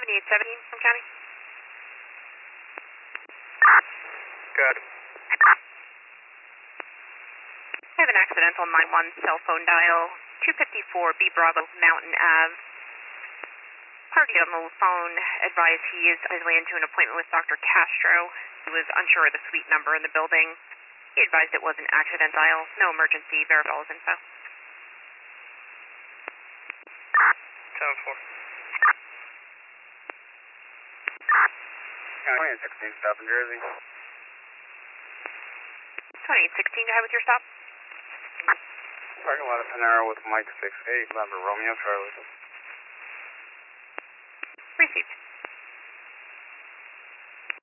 7817 from County. Good. I have an accidental 9-1 cell phone dial, 254 B Bravo Mountain Ave. Party on the phone advised he is isolated into an appointment with Dr. Castro. He was unsure of the suite number in the building. He advised it was an accident dial, no emergency, verify all his info. 7-4. County 16 stop in Jersey. 2816, go ahead with your stop. Parking lot of Panera with Mike 68, Lambert Romeo Charlie. Received.